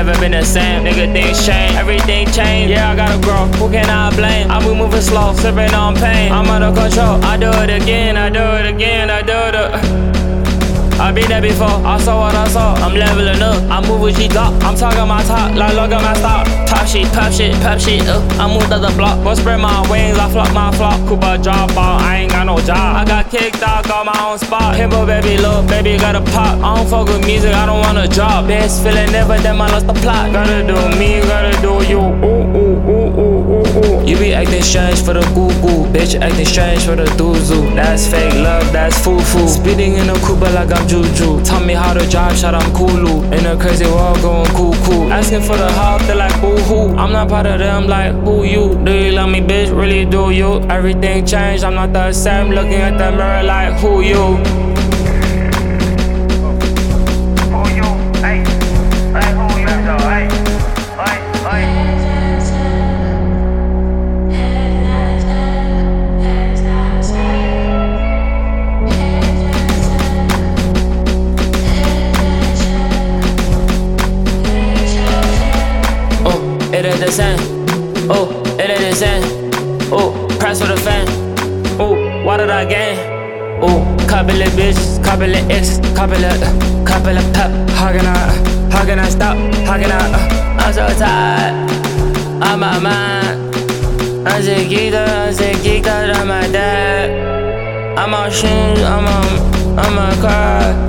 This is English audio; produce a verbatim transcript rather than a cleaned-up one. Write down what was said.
never been the same. Nigga, things change, everything change. Yeah, I gotta grow. Who can I blame? I be moving slow, sipping on pain. I'm under control. I do it again, I do it again, I do it. Uh. I been there before, I saw what I saw, I'm leveling up. I move with G-Glock, I'm talking my talk, like look at my stock. Top shit, pop shit, pop shit, uh, I moved to the block. Go spread my wings, I flop my flop. Cooper drop out, I ain't got no job. I got kicked out, got my own spot. Himbo baby, look, baby gotta pop. I don't fuck with music, I don't wanna drop. Best feeling ever, then I lost the plot. Gotta do me, gotta do you, ooh, ooh, ooh, ooh, ooh, ooh. You be acting strange for the goo-goo, bitch acting strange for the doozoo. That's fake love, that's foo-foo. Speeding in a Cooper like I'm Juju. Tell me how to drive, shot I'm Kulu. In a crazy world going cuckoo. Asking for the help, they like boo-hoo. I'm not part of them, like who you? Do you love me, bitch? Really do you? Everything changed, I'm not the same. Looking at the mirror like who you? Who you? Hey, hey, who you? So, hey, hey, hey. It ain't the same. Oh, it ain't the same. Oh, price for the fan. Oh, what did I gain? Oh, couple of bitches, couple of exes, couple of, uh, couple of pep. How can I, uh, how can I stop? How can I? Uh, I'm so tired. On my mind. I'm so geeked out. I'm so geeked out on my dad. I'm on shoes. I'm on, I'm on car.